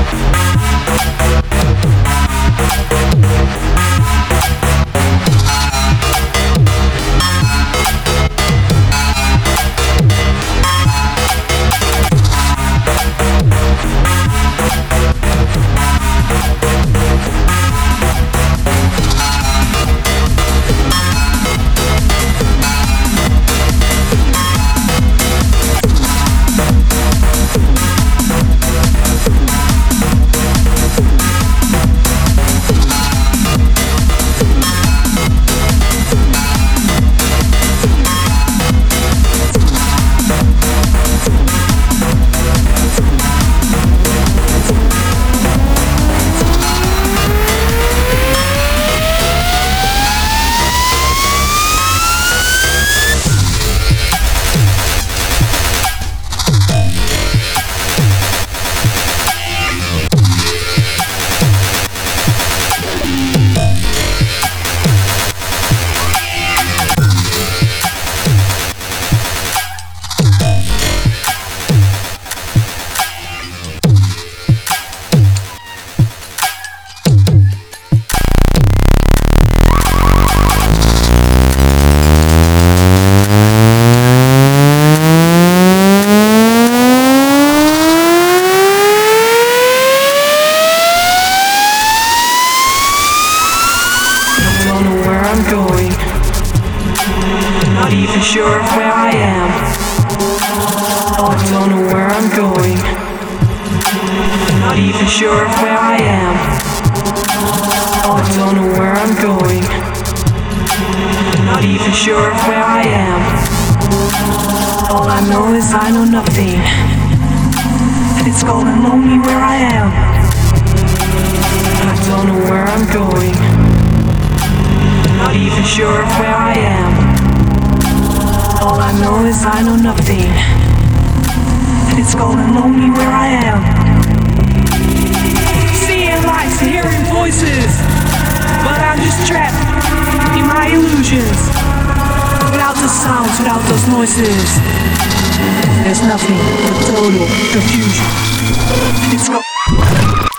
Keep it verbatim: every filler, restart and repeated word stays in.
Not even sure of where I am. I don't know where I'm going. Not even sure of where I am. I don't know where I'm going. Not even sure of where I am. All I know is I know nothing. And it's cold and lonely where I am. I don't know where I'm going. Not even sure of where I am. All I know is I know nothing. And it's cold and lonely where I am. Seeing lights and hearing voices, but I'm just trapped in my illusions. Without the sounds, without those noises, there's nothing but total confusion. It's go-